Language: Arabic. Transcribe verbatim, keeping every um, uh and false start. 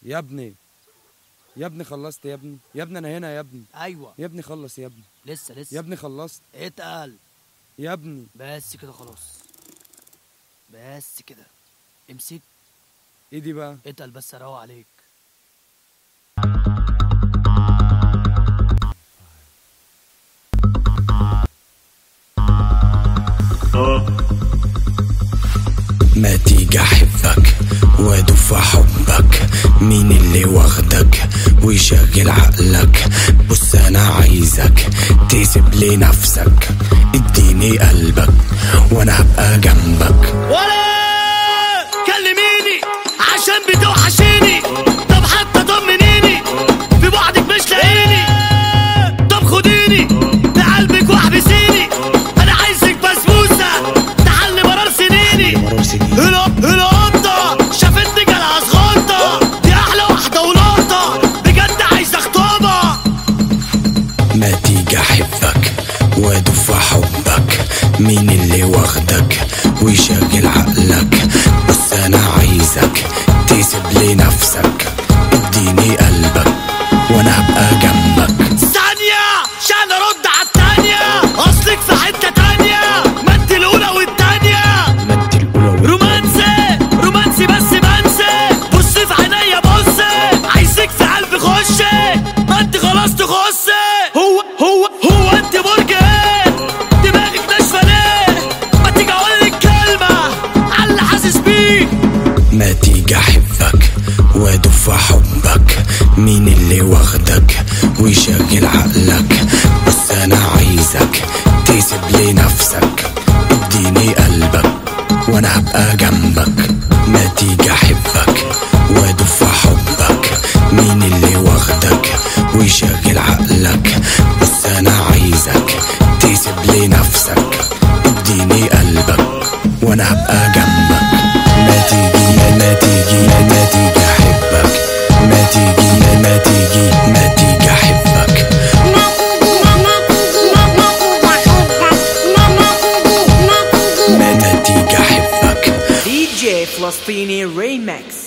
يا ابني يا ابني خلصت يا ابني يا ابني انا هنا يا ابني. ايوه يا ابني خلص يا ابني. لسه لسه يا ابني خلصت اتقل يا ابني. بس كده خلاص، بس كده امسك ايدي بقى. اتقل بس اروق عليك. ما تيجي احبك وادف حبك، مين اللي واخدك ويشغل عقلك؟ بص انا عايزك تسيب لي نفسك، اديني قلبك وانا هبقى جنبك. ولا كلميني عشان بتوحشيني، طب حتى طمنيني في بعدك مش لاقيني، طب خديني لقلبك واحبسيني، انا عايزك بسبوسه تحلي مرار سنيني. القطه شافتني جالها صغنطه، دي احلى واحده ولقطه بجد عايزه اخطبها. ما تيجي احبك وادف حبك، مين اللي واخدك ويشغل عقلك؟ بص انا عايزك تسيب لي نفسك، اديني قلبك وانا هبقى جنبك. ثانية عشان ارد عالتانية، اصلك في حتة تانية، ما انت الاولى والتانية. رومانسي رومانسي بس بنسى، بصي في عينيا بصي، عايزك في قلبي خشي، ما انت خلاص تخصي. هو هو هو انت برج ايه؟ دماغك ناشفة ليه؟ ما تيجي اقولك كلمة عاللي حاسس بيه. ما تيجي احبك وادف حبك، مين اللي واخدك ويشغل عقلك؟ بس انا عايزك تسيب لي نفسك، اديني قلبك وانا هبقى جنبك. ما تيجي احبك وادف حبك، مين اللي واخدك ويشغل عقلك؟ بس انا عايزك تسيب لي نفسك، اديني قلبك وانا هبقى جنبك. ما تيجي ما تيجي ما تيجي احبك، ما تيجي ما تيجي ما تيجي احبك. ما تيجي احبك. دي جي فلسطيني ريمكس.